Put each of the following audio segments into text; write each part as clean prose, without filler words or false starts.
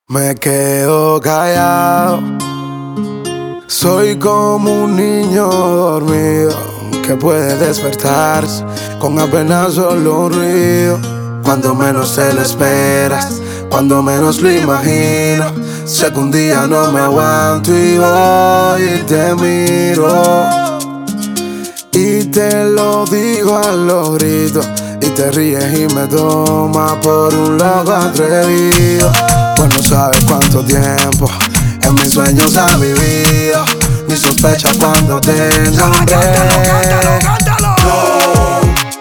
Me quedo callado, soy como un niño dormido que puede despertarse con apenas solo un ruido. Cuando menos te lo esperas, cuando menos lo imagino, sé que un día no me aguanto y voy y te miro. Y te lo digo a los gritos, y te ríes y me tomas por un loco atrevido. Pues no sabes cuánto tiempo en mis sueños has vivido, ni sospechas cuando te nombré. ¡Cántalo! No,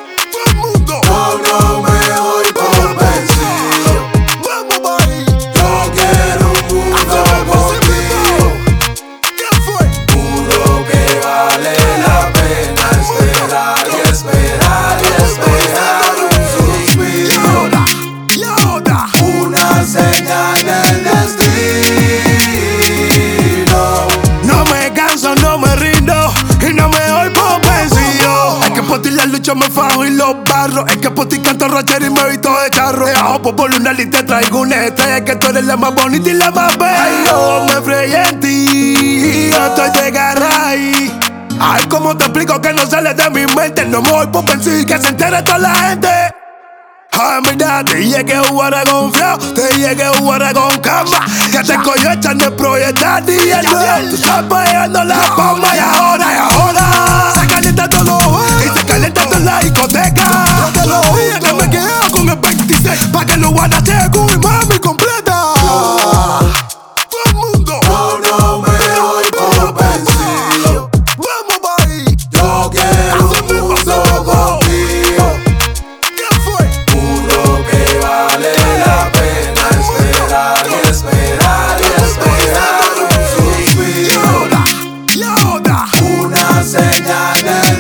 no me voy por vencido. Yo quiero un mundo contigo, mundo que vale la pena esperar y esperar y esperar un suspiro, una señal del destino. No me canso, no me rindo y no me doy por vencido. Es que por ti la lucha me fajo y los barro. Es que por ti canto Roger y me visto de charro. Te hago por lunar y te traigo una estrella. Que tú eres la más bonita y la más bella. Yo me freí en ti, yo estoy de garra ahí. Ay, ¿cómo te explico que no sale de mi mente? No me voy por vencido y que se entere toda la gente. Ay, mira, te llegué a jugar con flow, te llegué a jugar con cama. Que te coño echan de proyectar y el duel. Tú estás pegando la palma y ahora se calienta todo y se calienta toda la discoteca. Te lo dije que me quedo con el 26 pa' que lo guardaste con mi mami completa. Todo el mundo. No me voy por vencido. Vamos, bye. Yo quiero un mundo contigo, mundo que vale la pena esperar y esperar y esperar un suspiro, una señal del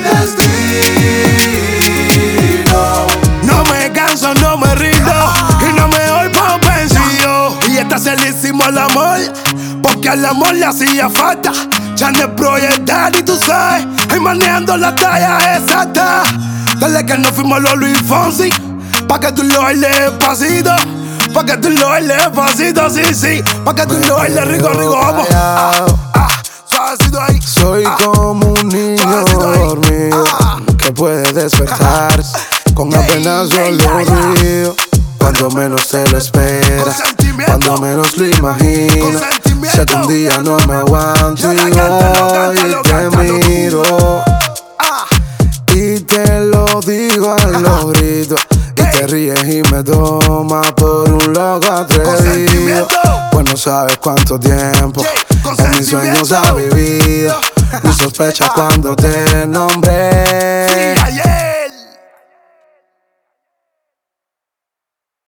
destino. No me canso, no me rindo y no me doy por vencido. Y está celísimo el amor, porque al amor le hacía falta. Ya no es proyectar y tú sabes, y manejando la talla exacta. Dale que no fuimos los Luis Fonsi, pa' que tú lo bailes despacito, pa' que tú lo bailes despacito, sí, pa' que tú lo bailes rico, vamos. Suavecito ahí. Soy como un niño dormido que puede despertarse con apenas solo un ruido. Cuando menos te lo esperas, cuando menos lo imagino, sé que un día no me aguanto y voy y te miro. Y te lo digo a los gritos, y te ríes y me tomas por un loco atrevido. Pues no sabes cuánto tiempo en mis sueños has vivido, ni sospechas cuando te nombré.